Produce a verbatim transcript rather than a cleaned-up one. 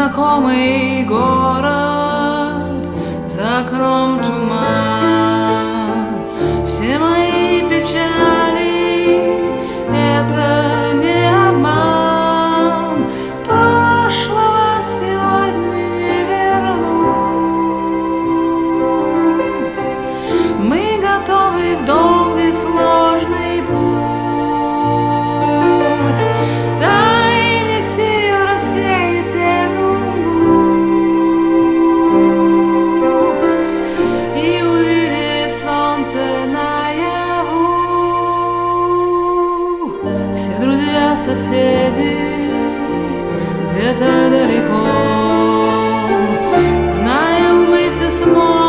незнакомый город, за окном туман. Все мои печали — это не обман. Прошлого сегодня не вернуть. Мы готовы в долгий сложный путь. Дай мне сил рассеять эту мглу и увидеть солнце наяву. Все друзья, соседи где-то далеко. Знаю, мы все сможем